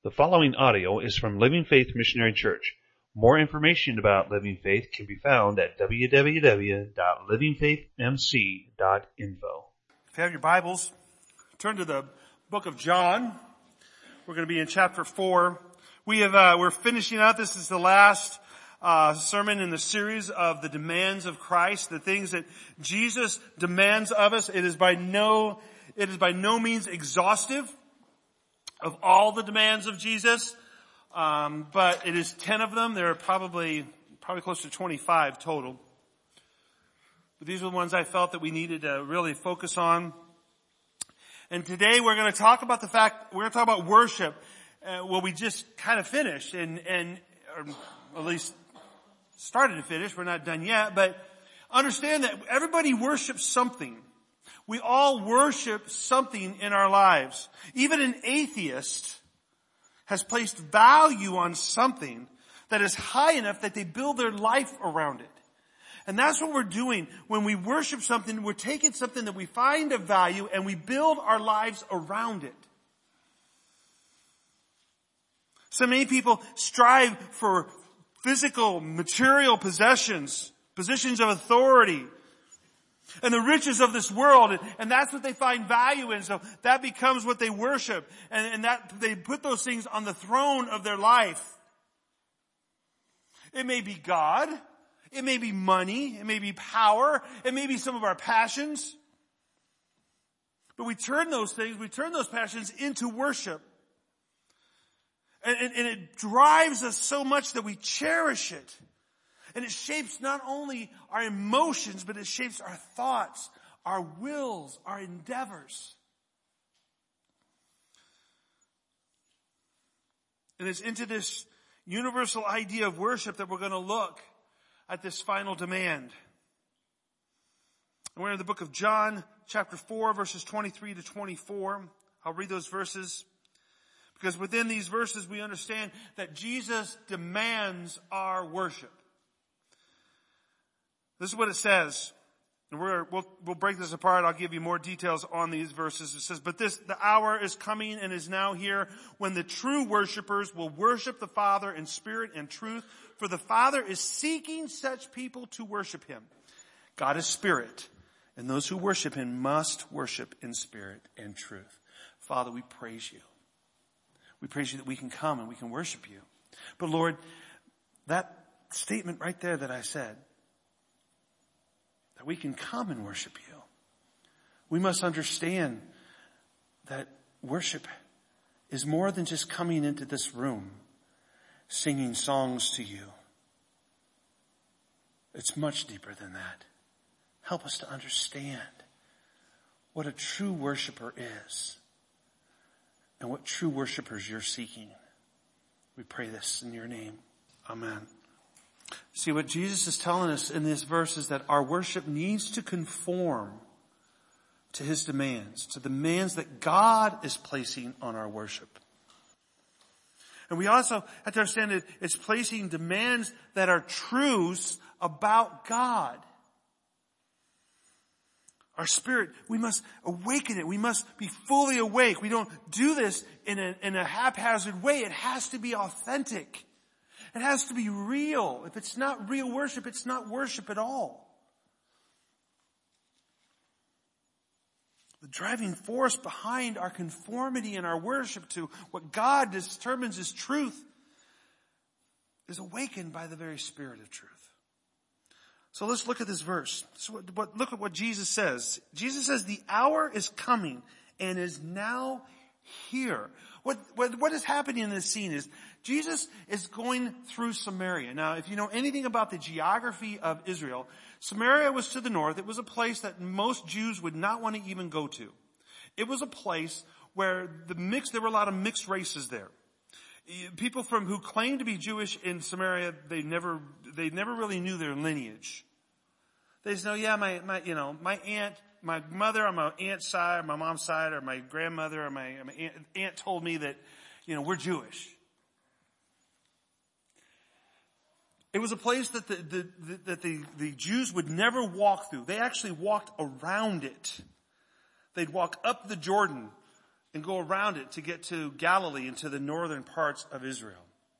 The following audio is from Living Faith Missionary Church. More information about Living Faith can be found at www.livingfaithmc.info. If you have your Bibles, turn to the book of John. We're going to be in chapter 4. We're finishing out. This is the last sermon in the series of the demands of Christ, the things that Jesus demands of us. It is by no means exhaustive of all the demands of Jesus, but it is 10 of them. There are probably close to 25 total. But these are the ones I felt that we needed to really focus on. And today we're going to talk about worship. We just kind of finished or at least started to finish. We're not done yet, but understand that everybody worships something. We all worship something in our lives. Even an atheist has placed value on something that is high enough that they build their life around it. And that's what we're doing. When we worship something, we're taking something that we find of value and we build our lives around it. So many people strive for physical, material possessions, positions of authority, and the riches of this world, and that's what they find value in. So that becomes what they worship, and that they put those things on the throne of their life. It may be God, it may be money, it may be power, it may be some of our passions. But we turn those passions into worship. And it drives us so much that we cherish it. And it shapes not only our emotions, but it shapes our thoughts, our wills, our endeavors. And it's into this universal idea of worship that we're going to look at this final demand. And we're in the book of John, chapter 4, verses 23 to 24. I'll read those verses, because within these verses we understand that Jesus demands our worship. This is what it says. And we'll break this apart. I'll give you more details on these verses. It says, "But the hour is coming and is now here when the true worshipers will worship the Father in spirit and truth. For the Father is seeking such people to worship Him. God is spirit, and those who worship Him must worship in spirit and truth." Father, we praise You. We praise You that we can come and we can worship You. But Lord, that statement right there that I said, that we can come and worship You, we must understand that worship is more than just coming into this room, singing songs to You. It's much deeper than that. Help us to understand what a true worshiper is and what true worshipers You're seeking. We pray this in Your name. Amen. See, what Jesus is telling us in this verse is that our worship needs to conform to His demands, to the demands that God is placing on our worship. And we also have to understand that it's placing demands that are truths about God. Our spirit, we must awaken it. We must be fully awake. We don't do this in a haphazard way. It has to be authentic. It has to be real. If it's not real worship, it's not worship at all. The driving force behind our conformity and our worship to what God determines as truth is awakened by the very Spirit of truth. So let's look at this verse. Look at what Jesus says. Jesus says, "The hour is coming and is now here." What is happening in this scene is Jesus is going through Samaria. Now, if you know anything about the geography of Israel, Samaria was to the north. It was a place that most Jews would not want to even go to. It was a place where there were a lot of mixed races there. People who claimed to be Jewish in Samaria, they never really knew their lineage. They said, "Oh yeah, my aunt, my mother on my aunt's side, my mom's side, or my grandmother or my aunt told me that, we're Jewish." It was a place that the Jews would never walk through. They actually walked around it. They'd walk up the Jordan and go around it to get to Galilee and to the northern parts of Israel.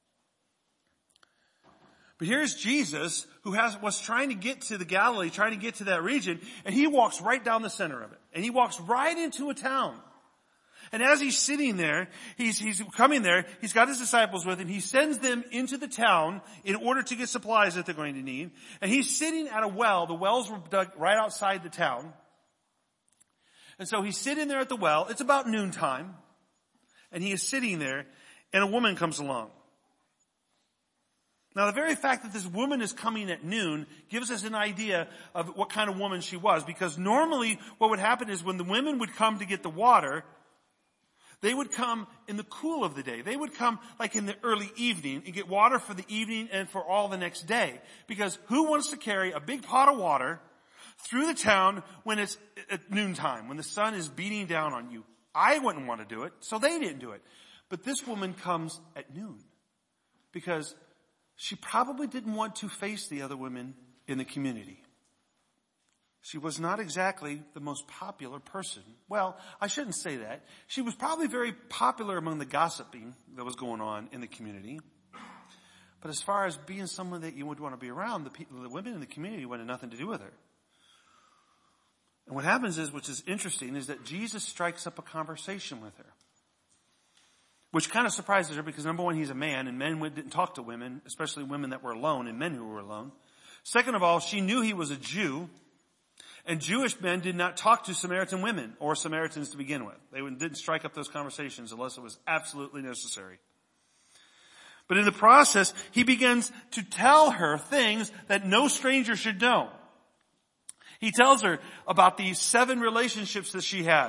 But here's Jesus, who was trying to get to the Galilee, trying to get to that region, and he walks right down the center of it. And he walks right into a town. And as he's sitting there, he's coming there, he's got his disciples with him, he sends them into the town in order to get supplies that they're going to need. And he's sitting at a well. The wells were dug right outside the town. And so he's sitting there at the well. It's about noontime. And he is sitting there, and a woman comes along. Now, the very fact that this woman is coming at noon gives us an idea of what kind of woman she was. Because normally what would happen is when the women would come to get the water, they would come in the cool of the day. They would come like in the early evening and get water for the evening and for all the next day. Because who wants to carry a big pot of water through the town when it's at noontime, when the sun is beating down on you? I wouldn't want to do it, so they didn't do it. But this woman comes at noon because she probably didn't want to face the other women in the community. She was not exactly the most popular person. Well, I shouldn't say that. She was probably very popular among the gossiping that was going on in the community. But as far as being someone that you would want to be around, the women in the community wanted nothing to do with her. And what happens is, which is interesting, is that Jesus strikes up a conversation with her. Which kind of surprises her because, number one, he's a man, and men didn't talk to women, especially women that were alone and men who were alone. Second of all, she knew he was a Jew, and Jewish men did not talk to Samaritan women or Samaritans to begin with. They didn't strike up those conversations unless it was absolutely necessary. But in the process, he begins to tell her things that no stranger should know. He tells her about these 7 relationships that she had.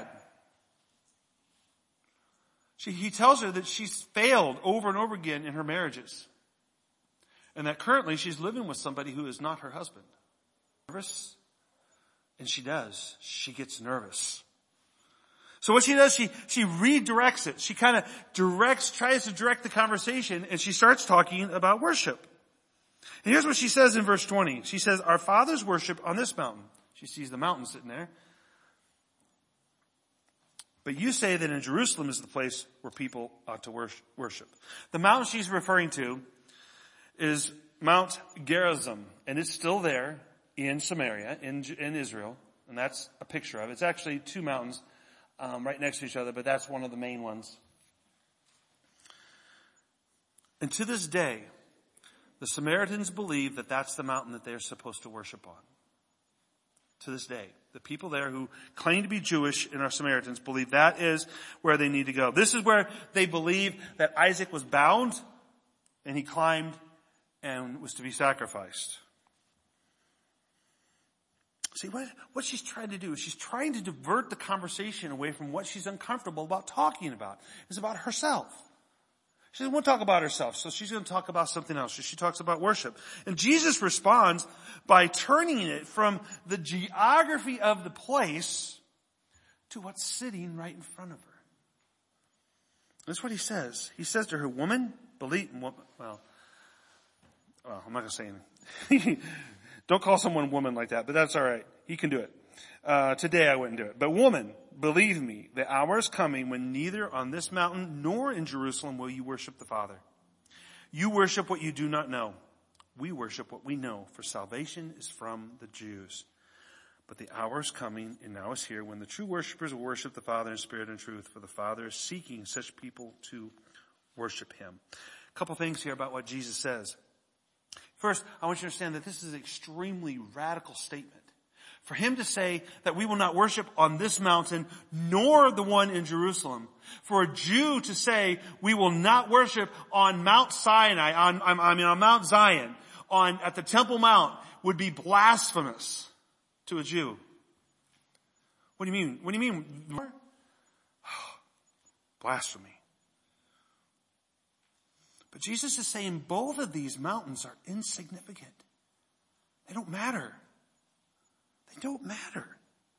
He tells her that she's failed over and over again in her marriages. And that currently she's living with somebody who is not her husband. Nervous? And she does. She gets nervous. So what she does, she redirects it. She kind of tries to direct the conversation, and she starts talking about worship. And here's what she says in verse 20. She says, "Our fathers worship on this mountain." She sees the mountain sitting there. "But you say that in Jerusalem is the place where people ought to worship." The mountain she's referring to is Mount Gerizim, and it's still there in Samaria, in Israel, and that's a picture of it. It's actually 2 mountains right next to each other, but that's one of the main ones. And to this day, the Samaritans believe that that's the mountain that they're supposed to worship on. To this day, the people there who claim to be Jewish and are Samaritans believe that is where they need to go. This is where they believe that Isaac was bound and he climbed and was to be sacrificed. See, what she's trying to do is she's trying to divert the conversation away from what she's uncomfortable about talking about. It's about herself. She doesn't want to talk about herself, so she's going to talk about something else. So she talks about worship. And Jesus responds by turning it from the geography of the place to what's sitting right in front of her. That's what he says. He says to her, "Woman, believe..." Well, I'm not going to say anything. Don't call someone woman like that, but that's all right. He can do it. Today I wouldn't do it. "But woman, believe me, the hour is coming when neither on this mountain nor in Jerusalem will you worship the Father. You worship what you do not know. We worship what we know, for salvation is from the Jews. But the hour is coming, and now is here, when the true worshipers will worship the Father in spirit and truth, for the Father is seeking such people to worship him." A couple things here about what Jesus says. First, I want you to understand that this is an extremely radical statement. For him to say that we will not worship on this mountain, nor the one in Jerusalem. For a Jew to say we will not worship on Mount Sinai, on Mount Zion, at the Temple Mount, would be blasphemous to a Jew. What do you mean? What do you mean? Blasphemy. But Jesus is saying both of these mountains are insignificant. They don't matter. They don't matter.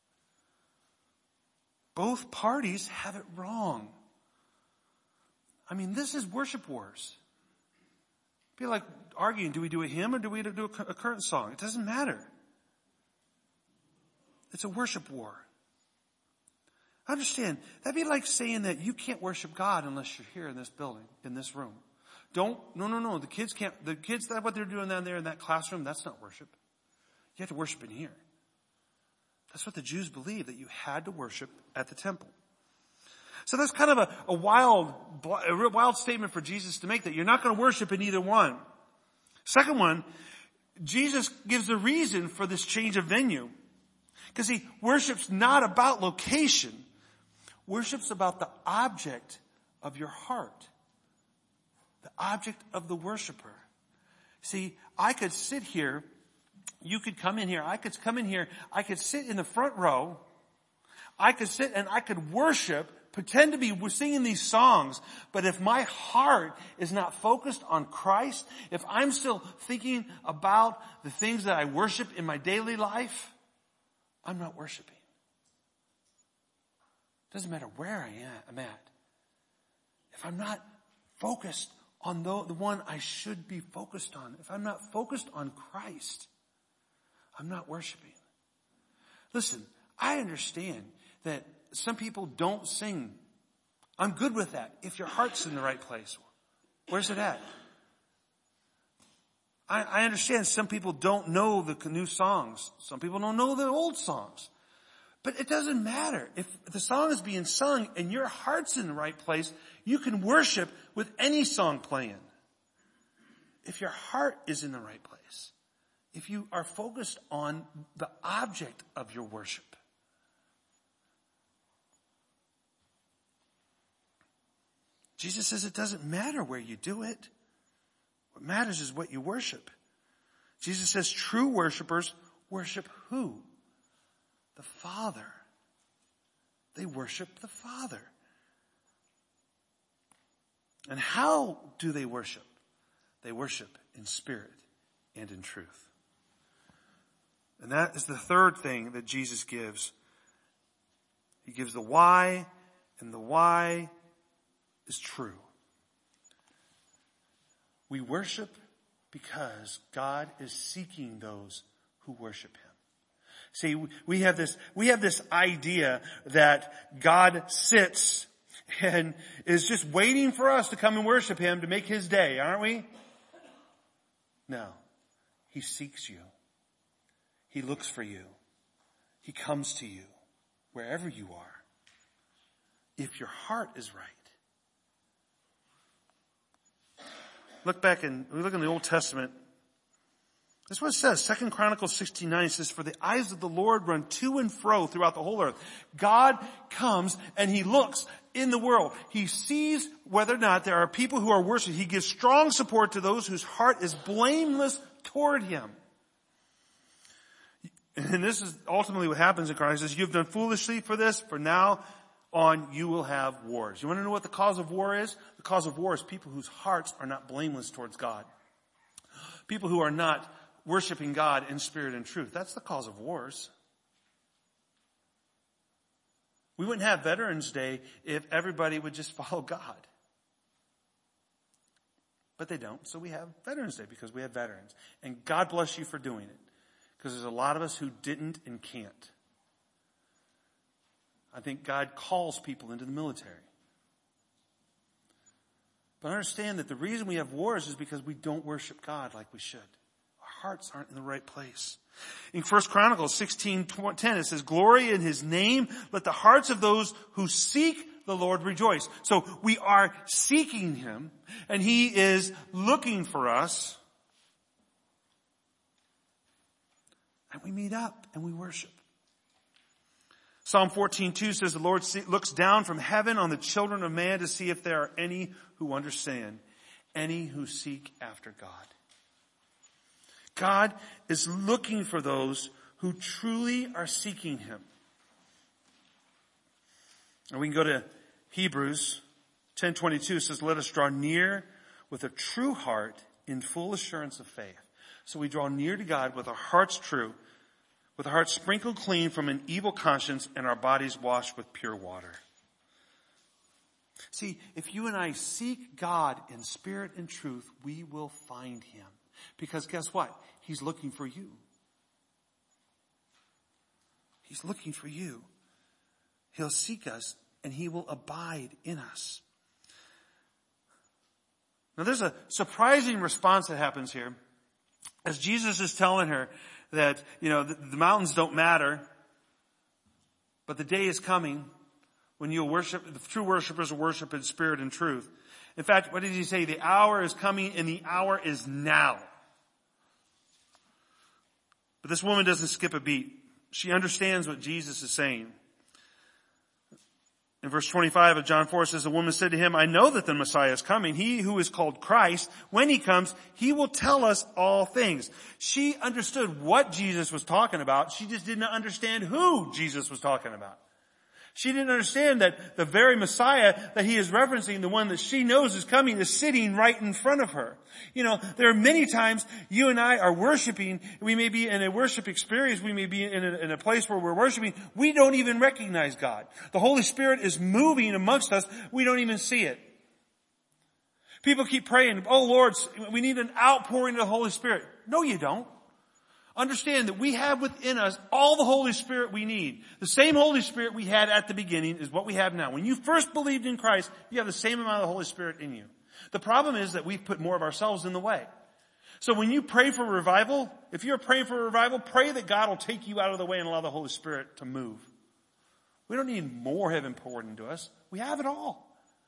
Both parties have it wrong. I mean, this is worship wars. It'd be like arguing, do we do a hymn or do we do a current song? It doesn't matter. It's a worship war. Understand, that'd be like saying that you can't worship God unless you're here in this building, in this room. No. The kids can't, that's what they're doing down there in that classroom, that's not worship. You have to worship in here. That's what the Jews believed, that you had to worship at the temple. So that's kind of a real wild statement for Jesus to make, that you're not going to worship in either one. Second one, Jesus gives a reason for this change of venue. Because see, worship's not about location. Worship's about the object of your heart. The object of the worshiper. See, I could sit here. You could come in here. I could come in here. I could sit in the front row. I could sit and I could worship, pretend to be singing these songs. But if my heart is not focused on Christ, if I'm still thinking about the things that I worship in my daily life, I'm not worshiping. Doesn't matter where I'm at. If I'm not focused on the one I should be focused on, if I'm not focused on Christ, I'm not worshiping. Listen, I understand that some people don't sing. I'm good with that if your heart's in the right place. Where's it at? I understand some people don't know the new songs. Some people don't know the old songs. But it doesn't matter. If the song is being sung and your heart's in the right place, you can worship with any song playing. If your heart is in the right place. If you are focused on the object of your worship. Jesus says it doesn't matter where you do it. What matters is what you worship. Jesus says true worshipers worship who? The Father. They worship the Father. And how do they worship? They worship in spirit and in truth. And that is the third thing that Jesus gives. He gives the why, and the why is true. We worship because God is seeking those who worship Him. See, we have this idea that God sits and is just waiting for us to come and worship Him to make His day, aren't we? No. He seeks you. He looks for you. He comes to you wherever you are. If your heart is right. We look in the Old Testament. That's what it says. 2 Chronicles 16:9 says, for the eyes of the Lord run to and fro throughout the whole earth. God comes and He looks in the world. He sees whether or not there are people who are worshiping. He gives strong support to those whose heart is blameless toward Him. And this is ultimately what happens in Christ. He says, you've done foolishly for this. For now on you will have wars. You want to know what the cause of war is? The cause of war is people whose hearts are not blameless towards God. People who are not worshiping God in spirit and truth. That's the cause of wars. We wouldn't have Veterans Day if everybody would just follow God. But they don't, so we have Veterans Day because we have veterans. And God bless you for doing it. Because there's a lot of us who didn't and can't. I think God calls people into the military. But understand that the reason we have wars is because we don't worship God like we should. Our hearts aren't in the right place. In 1 Chronicles 16:10 it says, glory in His name, let the hearts of those who seek the Lord rejoice. So we are seeking Him and He is looking for us. And we meet up and we worship. Psalm 14:2 says the Lord looks down from heaven on the children of man to see if there are any who understand, any who seek after God. God is looking for those who truly are seeking Him. And we can go to Hebrews 10:22. It says, let us draw near with a true heart in full assurance of faith. So we draw near to God with our hearts true, with our hearts sprinkled clean from an evil conscience and our bodies washed with pure water. See, if you and I seek God in spirit and truth, we will find Him. Because guess what? He's looking for you. He's looking for you. He'll seek us and he will abide in us. Now there's a surprising response that happens here as Jesus is telling her that, the mountains don't matter, but the day is coming when you'll worship, the true worshipers will worship in spirit and truth. In fact, what did he say? The hour is coming and the hour is now. But this woman doesn't skip a beat. She understands what Jesus is saying. In verse 25 of John 4 says, the woman said to him, I know that the Messiah is coming. He who is called Christ, when he comes, he will tell us all things. She understood what Jesus was talking about. She just didn't understand who Jesus was talking about. She didn't understand that the very Messiah that he is referencing, the one that she knows is coming, is sitting right in front of her. There are many times you and I are worshiping. We may be in a worship experience. We may be in a place where we're worshiping. We don't even recognize God. The Holy Spirit is moving amongst us. We don't even see it. People keep praying, oh Lord, we need an outpouring of the Holy Spirit. No, you don't. Understand that we have within us all the Holy Spirit we need. The same Holy Spirit we had at the beginning is what we have now. When you first believed in Christ, you have the same amount of the Holy Spirit in you. The problem is that we've put more of ourselves in the way. So when you pray for revival, if you're praying for revival, pray that God will take you out of the way and allow the Holy Spirit to move. We don't need more heaven poured into us. We have it all.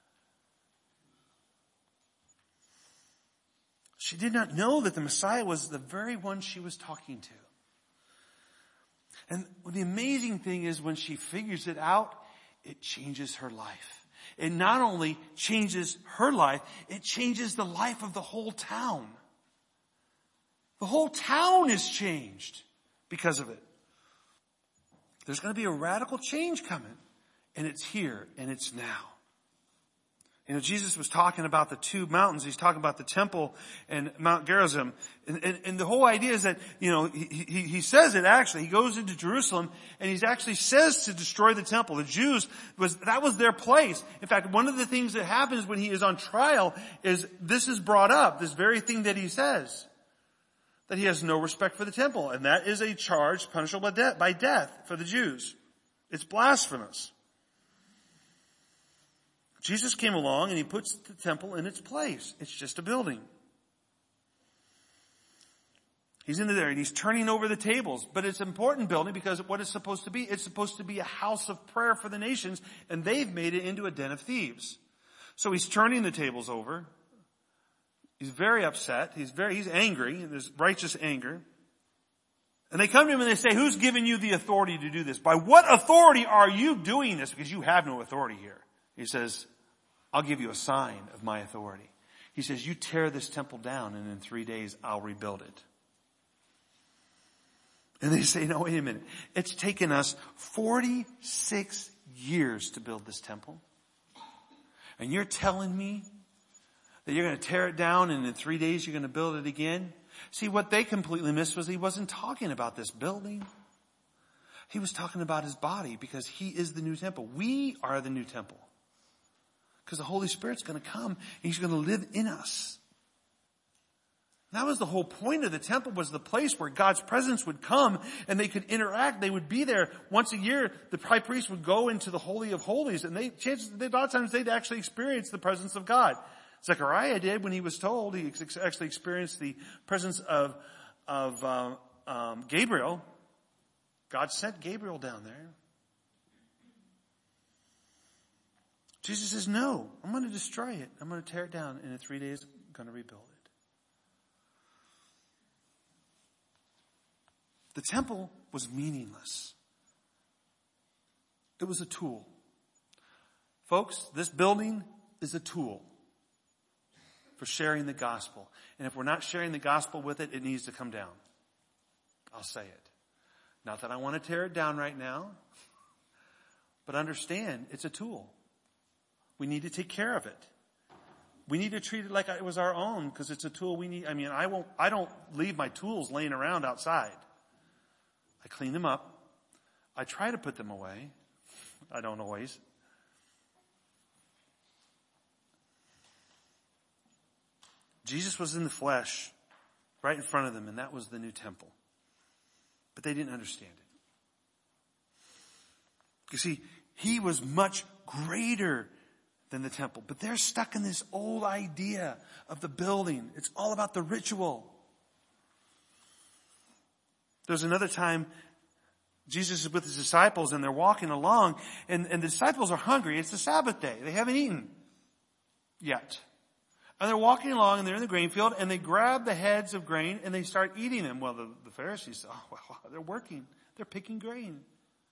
She did not know that the Messiah was the very one she was talking to. And the amazing thing is when she figures it out, it changes her life. It not only changes her life, it changes the life of the whole town. The whole town is changed because of it. There's going to be a radical change coming, and it's here, and it's now. Jesus was talking about the two mountains. He's talking about the temple and Mount Gerizim. And the whole idea is that, he says it actually. He goes into Jerusalem and he actually says to destroy the temple. The Jews, that was their place. In fact, one of the things that happens when he is on trial is this is brought up, this very thing that he says. That he has no respect for the temple. And that is a charge punishable by death for the Jews. It's blasphemous. Jesus came along and he puts the temple in its place. It's just a building. He's in there and he's turning over the tables. But it's an important building because what it's supposed to be, it's supposed to be a house of prayer for the nations, and they've made it into a den of thieves. So he's turning the tables over. He's very upset. He's angry. There's righteous anger. And they come to him and they say, who's given you the authority to do this? By what authority are you doing this? Because you have no authority here. He says, I'll give you a sign of my authority. He says, you tear this temple down and in 3 days I'll rebuild it. And they say, no, wait a minute. It's taken us 46 years to build this temple. And you're telling me that you're going to tear it down and in 3 days you're going to build it again? See, what they completely missed was he wasn't talking about this building. He was talking about his body because he is the new temple. We are the new temple. Because the Holy Spirit's going to come and he's going to live in us. That was the whole point of the temple, was the place where God's presence would come and they could interact. They would be there once a year. The high priest would go into the Holy of Holies, and a lot of times they'd actually experience the presence of God. Zechariah did when he was told. He actually experienced the presence of Gabriel. God sent Gabriel down there. Jesus says, no, I'm going to destroy it. I'm going to tear it down. And in 3 days, I'm going to rebuild it. The temple was meaningless. It was a tool. Folks, this building is a tool for sharing the gospel. And if we're not sharing the gospel with it, it needs to come down. I'll say it. Not that I want to tear it down right now, but understand it's a tool. We need to take care of it. We need to treat it like it was our own because it's a tool we need. I don't leave my tools laying around outside. I clean them up. I try to put them away. I don't always. Jesus was in the flesh right in front of them, and that was the new temple. But they didn't understand it. You see, He was much greater than the temple. But they're stuck in this old idea of the building. It's all about the ritual. There's another time Jesus is with his disciples and they're walking along and the disciples are hungry. It's the Sabbath day. They haven't eaten yet. And they're walking along and they're in the grain field and they grab the heads of grain and they start eating them. Well, the Pharisees, they're working. They're picking grain.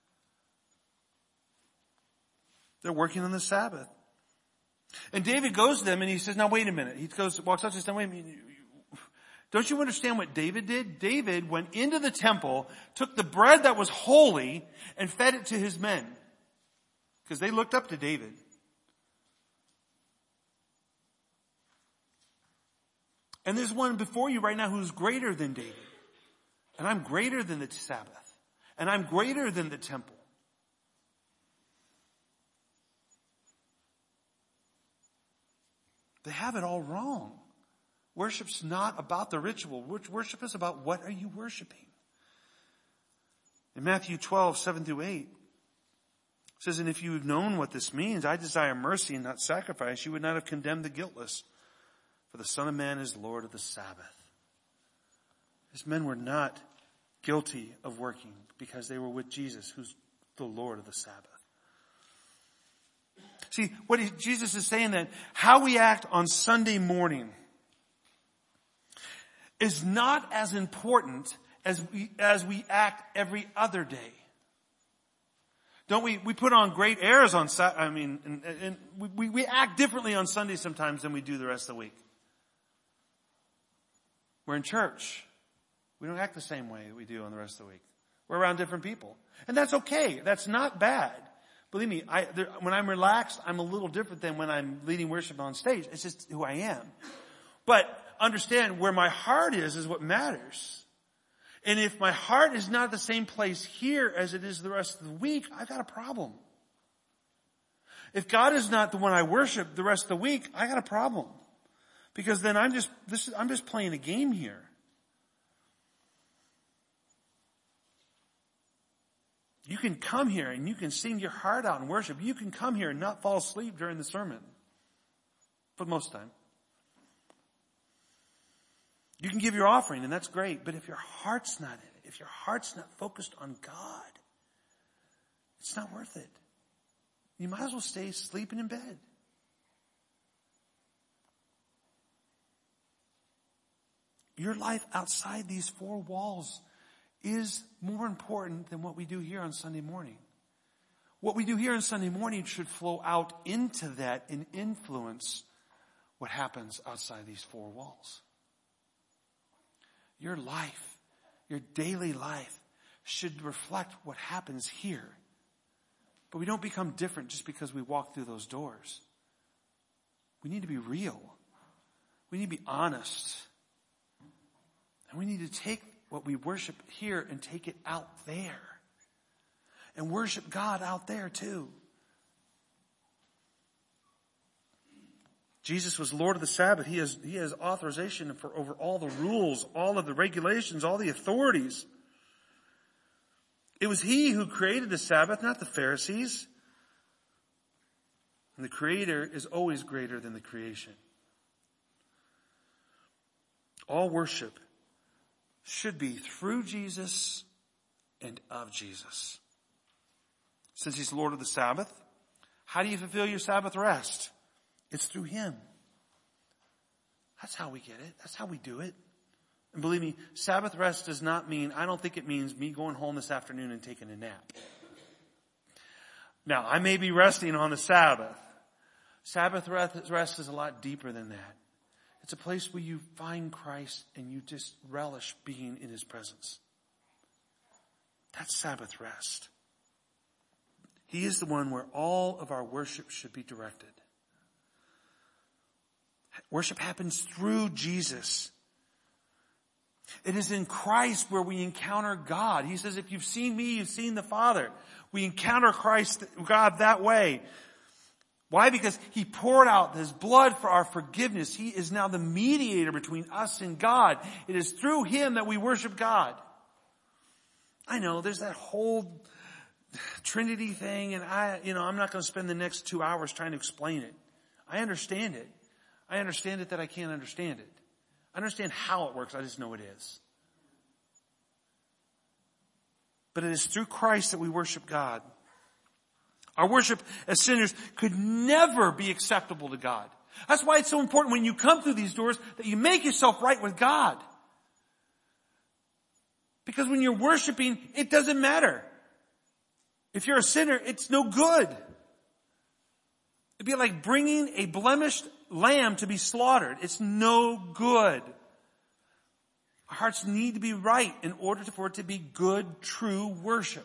They're working on the Sabbath. And David goes to them and he says, now wait a minute. He walks up to them, wait a minute. Don't you understand what David did? David went into the temple, took the bread that was holy, and fed it to his men. Because they looked up to David. And there's one before you right now who's greater than David. And I'm greater than the Sabbath. And I'm greater than the temple. They have it all wrong. Worship's not about the ritual. Worship is about what are you worshiping. In Matthew 12, 7 through 8, it says, and if you had known what this means, I desire mercy and not sacrifice, you would not have condemned the guiltless. For the Son of Man is Lord of the Sabbath. These men were not guilty of working because they were with Jesus, who's the Lord of the Sabbath. See, Jesus is saying that how we act on Sunday morning is not as important as we act every other day. Don't we put on great airs on and we act differently on Sunday sometimes than we do the rest of the week. We're in church. We don't act the same way we do on the rest of the week. We're around different people. And that's okay. That's not bad. Believe me, when I'm relaxed, I'm a little different than when I'm leading worship on stage. It's just who I am. But understand where my heart is what matters. And if my heart is not the same place here as it is the rest of the week, I've got a problem. If God is not the one I worship the rest of the week, I got a problem. Because then I'm just playing a game here. You can come here and you can sing your heart out and worship. You can come here and not fall asleep during the sermon. For most of the time. You can give your offering and that's great. But if your heart's not in it, if your heart's not focused on God, it's not worth it. You might as well stay sleeping in bed. Your life outside these four walls is more important than what we do here on Sunday morning. What we do here on Sunday morning should flow out into that and influence what happens outside these four walls. Your life, your daily life, should reflect what happens here. But we don't become different just because we walk through those doors. We need to be real. We need to be honest. And we need to take what we worship here and take it out there. And worship God out there too. Jesus was Lord of the Sabbath. He has authorization for over all the rules, all of the regulations, all the authorities. It was He who created the Sabbath, not the Pharisees. And the Creator is always greater than the creation. All worship should be through Jesus and of Jesus. Since He's Lord of the Sabbath, how do you fulfill your Sabbath rest? It's through Him. That's how we get it. That's how we do it. And believe me, Sabbath rest does not mean, I don't think it means me going home this afternoon and taking a nap. Now, I may be resting on the Sabbath. Sabbath rest is a lot deeper than that. It's a place where you find Christ and you just relish being in His presence. That's Sabbath rest. He is the one where all of our worship should be directed. Worship happens through Jesus. It is in Christ where we encounter God. He says, if you've seen me, you've seen the Father. We encounter Christ, God, that way. Why? Because He poured out His blood for our forgiveness. He is now the mediator between us and God. It is through Him that we worship God. I know there's that whole Trinity thing, and I'm not going to spend the next 2 hours trying to explain it. I understand it. I understand it that I can't understand it. I understand how it works. I just know it is. But it is through Christ that we worship God. Our worship as sinners could never be acceptable to God. That's why it's so important when you come through these doors that you make yourself right with God. Because when you're worshiping, it doesn't matter. If you're a sinner, it's no good. It'd be like bringing a blemished lamb to be slaughtered. It's no good. Our hearts need to be right in order for it to be good, true worship.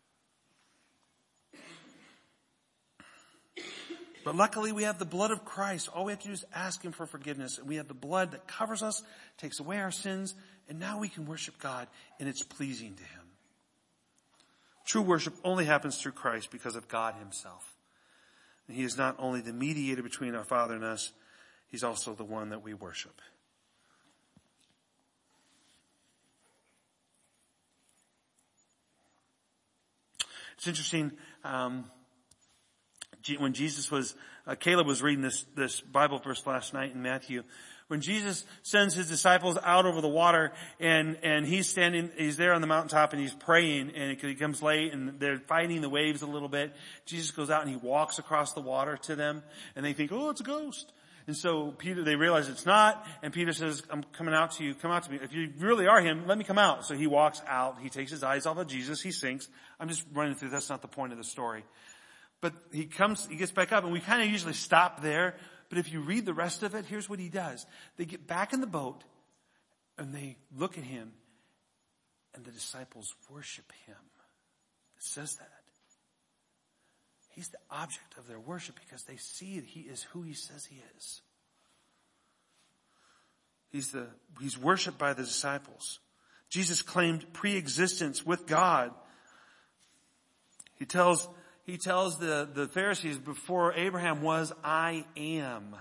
But luckily we have the blood of Christ. All we have to do is ask Him for forgiveness. And we have the blood that covers us, takes away our sins, and now we can worship God, and it's pleasing to Him. True worship only happens through Christ because of God Himself. And He is not only the mediator between our Father and us, He's also the one that we worship. It's interesting, when Jesus was, Caleb was reading this Bible verse last night in Matthew. When Jesus sends His disciples out over the water and he's there on the mountaintop and He's praying, and it comes late and they're fighting the waves a little bit. Jesus goes out and He walks across the water to them, and they think, oh, it's a ghost. And so they realize it's not, and Peter says, I'm coming out to you, come out to me. If you really are Him, let me come out. So he walks out, he takes his eyes off of Jesus, he sinks. I'm just running through, that's not the point of the story. But he gets back up, and we kind of usually stop there. But if you read the rest of it, here's what he does. They get back in the boat, and they look at Him, and the disciples worship Him. It says that. He's the object of their worship because they see that He is who He says He is. He's worshipped by the disciples. Jesus claimed pre-existence with God. He tells the Pharisees, before Abraham was, I am.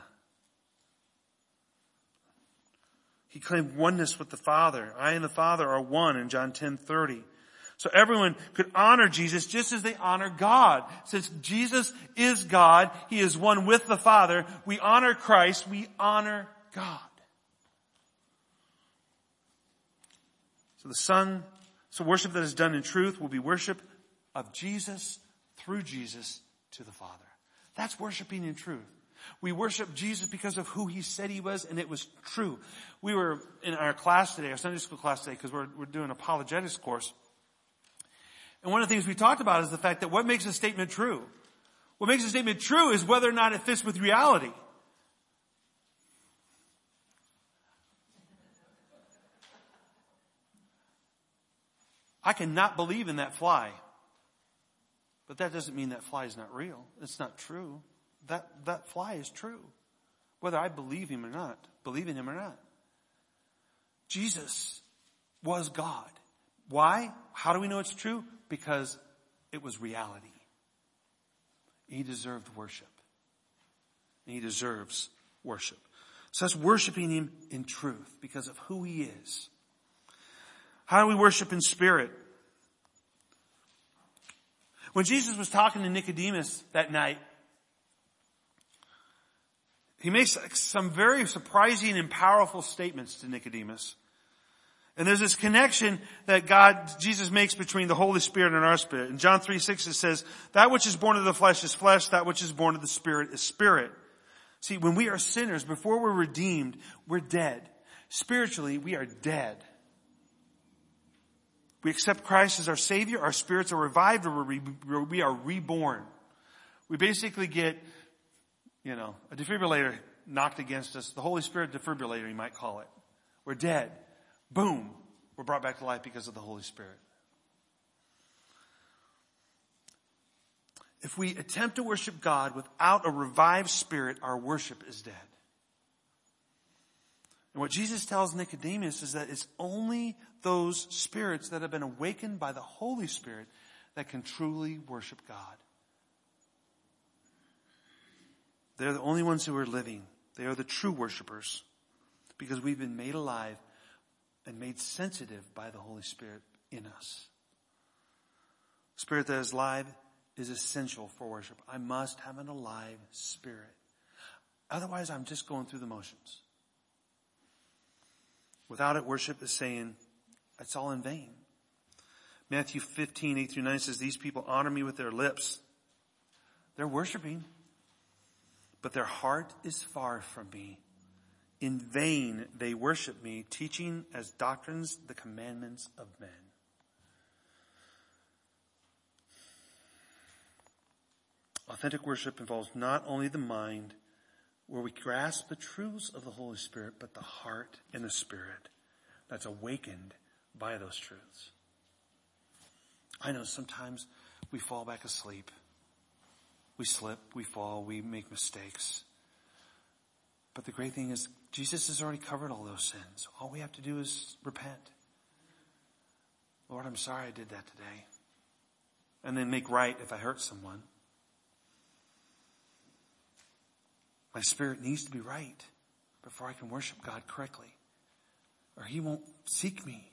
He claimed oneness with the Father. I and the Father are one in John 10:30. So everyone could honor Jesus just as they honor God. Since Jesus is God, He is one with the Father. We honor Christ. We honor God. So worship that is done in truth will be worship of Jesus through Jesus to the Father. That's worshiping in truth. We worship Jesus because of who He said He was, and it was true. We were in our class today, our Sunday school class today, because we're doing an apologetics course. And one of the things we talked about is the fact that what makes a statement true? What makes a statement true is whether or not it fits with reality. I cannot believe in that fly. But that doesn't mean that fly is not real. It's not true. That fly is true. Whether I believe in Him or not. Jesus was God. Why? How do we know it's true? Because it was reality. He deserved worship. And He deserves worship. So that's worshiping Him in truth because of who He is. How do we worship in spirit? When Jesus was talking to Nicodemus that night, He makes some very surprising and powerful statements to Nicodemus. And there's this connection that Jesus makes between the Holy Spirit and our spirit. In John 3:6 it says, that which is born of the flesh is flesh, that which is born of the Spirit is spirit. See, when we are sinners, before we're redeemed, we're dead. Spiritually, we are dead. We accept Christ as our Savior, our spirits are revived, or we are reborn. We basically get, a defibrillator knocked against us. The Holy Spirit defibrillator, you might call it. We're dead. Boom. We're brought back to life because of the Holy Spirit. If we attempt to worship God without a revived spirit, our worship is dead. And what Jesus tells Nicodemus is that it's only those spirits that have been awakened by the Holy Spirit that can truly worship God. They're the only ones who are living. They are the true worshipers because we've been made alive and made sensitive by the Holy Spirit in us. Spirit that is live is essential for worship. I must have an alive spirit. Otherwise, I'm just going through the motions. Without it, worship is saying, it's all in vain. Matthew 15, 8-9 says, these people honor me with their lips. They're worshiping, but their heart is far from me. In vain they worship me, teaching as doctrines the commandments of men. Authentic worship involves not only the mind, where we grasp the truths of the Holy Spirit, but the heart and the spirit that's awakened by those truths. I know sometimes we fall back asleep. We slip, we fall, we make mistakes. But the great thing is Jesus has already covered all those sins. All we have to do is repent. Lord, I'm sorry I did that today. And then make right if I hurt someone. My spirit needs to be right before I can worship God correctly, or He won't seek me.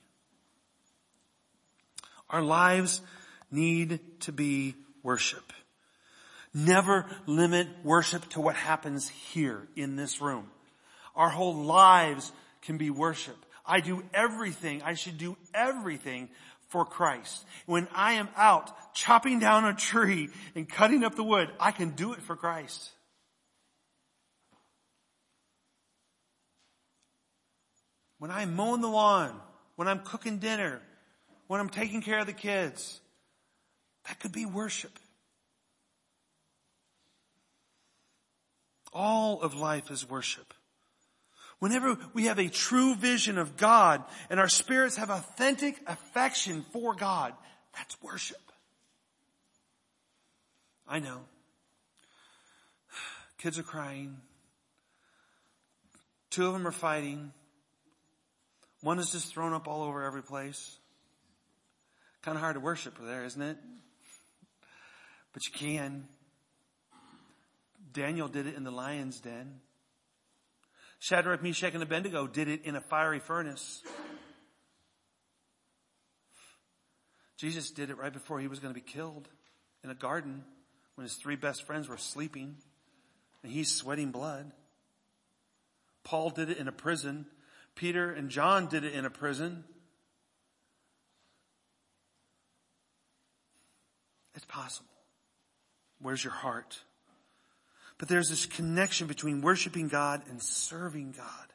Our lives need to be worship. Never limit worship to what happens here in this room. Our whole lives can be worship. I should do everything for Christ. When I am out chopping down a tree and cutting up the wood, I can do it for Christ. When I'm mowing the lawn, when I'm cooking dinner, when I'm taking care of the kids, that could be worship. All of life is worship. Whenever we have a true vision of God and our spirits have authentic affection for God, that's worship. I know. Kids are crying. 2 of them are fighting. 1 is just thrown up all over every place. Kind of hard to worship there, isn't it? But you can. Daniel did it in the lion's den. Shadrach, Meshach, and Abednego did it in a fiery furnace. Jesus did it right before He was going to be killed in a garden when His 3 best friends were sleeping and He's sweating blood. Paul did it in a prison. Peter and John did it in a prison. It's possible. Where's your heart? But there's this connection between worshiping God and serving God.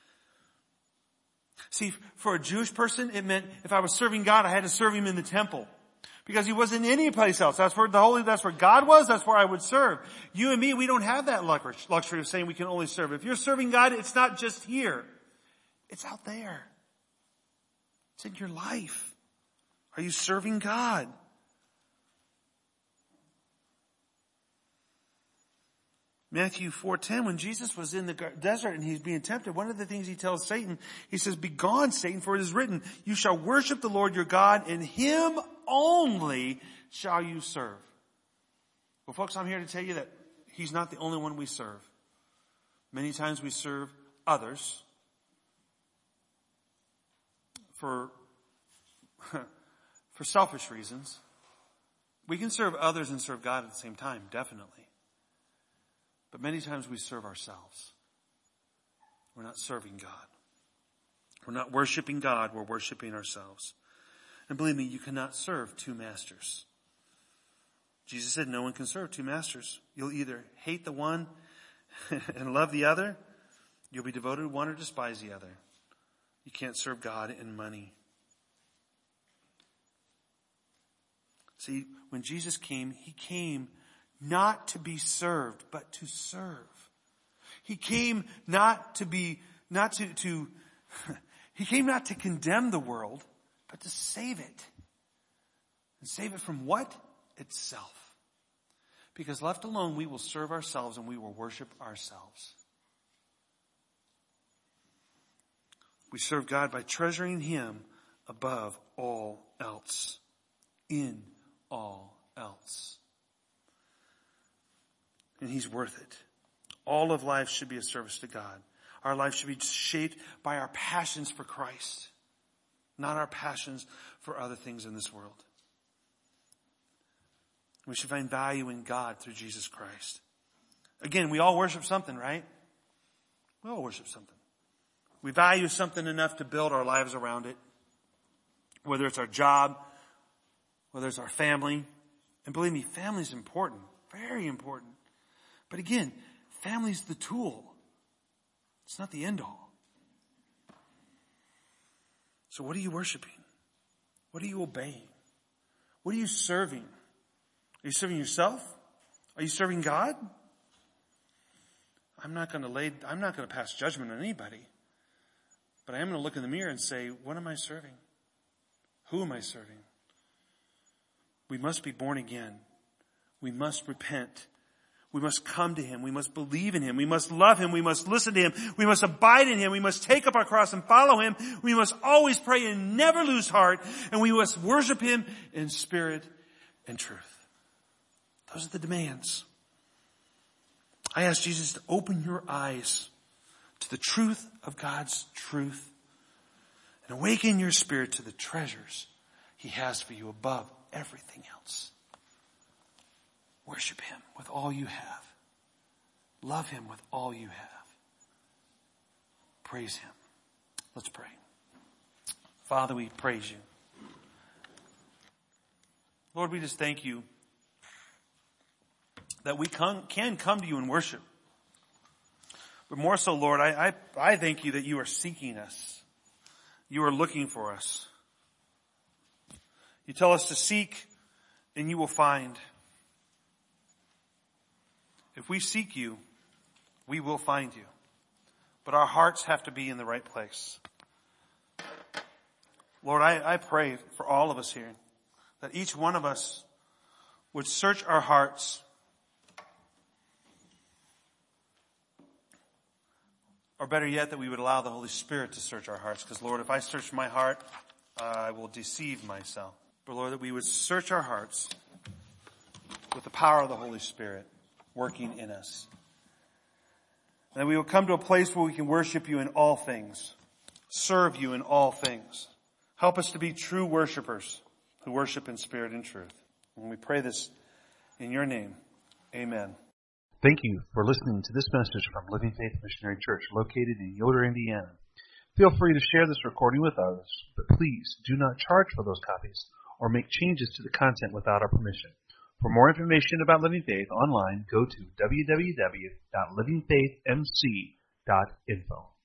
See, for a Jewish person, it meant if I was serving God, I had to serve Him in the temple. Because He wasn't any place else. That's where that's where God was, that's where I would serve. You and me, we don't have that luxury of saying we can only serve. If you're serving God, it's not just here. It's out there. It's in your life. Are you serving God? Matthew 4:10, when Jesus was in the desert and He's being tempted, one of the things He tells Satan, He says, "Begone, Satan, for it is written, you shall worship the Lord your God, and Him only shall you serve." Well, folks, I'm here to tell you that He's not the only one we serve. Many times we serve others for selfish reasons. We can serve others and serve God at the same time, definitely. But many times we serve ourselves. We're not serving God. We're not worshiping God, we're worshiping ourselves. And believe me, you cannot serve 2 masters. Jesus said no one can serve 2 masters. You'll either hate the one and love the other. You'll be devoted to one or despise the other. You can't serve God and money. See, when Jesus came, He came not to be served, but to serve. He came He came not to condemn the world, but to save it. And save it from what? Itself. Because left alone, we will serve ourselves and we will worship ourselves. We serve God by treasuring Him above all else. In all else. And He's worth it. All of life should be a service to God. Our life should be shaped by our passions for Christ, not our passions for other things in this world. We should find value in God through Jesus Christ. Again, we all worship something, right? We all worship something. We value something enough to build our lives around it. Whether it's our job, whether it's our family. And believe me, family is important. Very important. But again, family's the tool. It's not the end all. So what are you worshiping? What are you obeying? What are you serving? Are you serving yourself? Are you serving God? I'm not going to pass judgment on anybody. But I am going to look in the mirror and say, what am I serving? Who am I serving? We must be born again. We must repent. We must come to Him. We must believe in Him. We must love Him. We must listen to Him. We must abide in Him. We must take up our cross and follow Him. We must always pray and never lose heart. And we must worship Him in spirit and truth. Those are the demands. I ask Jesus to open your eyes to the truth of God's truth and awaken your spirit to the treasures He has for you above everything else. Worship Him with all you have. Love Him with all you have. Praise Him. Let's pray. Father, we praise You. Lord, we just thank You that we can come to You in worship. But more so, Lord, I thank You that You are seeking us. You are looking for us. You tell us to seek and You will find. If we seek You, we will find You. But our hearts have to be in the right place. Lord, I pray for all of us here that each one of us would search our hearts. Or better yet, that we would allow the Holy Spirit to search our hearts. Because Lord, if I search my heart, I will deceive myself. But Lord, that we would search our hearts with the power of the Holy Spirit working in us. And that we will come to a place where we can worship You in all things. Serve You in all things. Help us to be true worshipers who worship in spirit and truth. And we pray this in Your name. Amen. Thank you for listening to this message from Living Faith Missionary Church located in Yoder, Indiana. Feel free to share this recording with others, but please do not charge for those copies or make changes to the content without our permission. For more information about Living Faith online, go to www.livingfaithmc.info.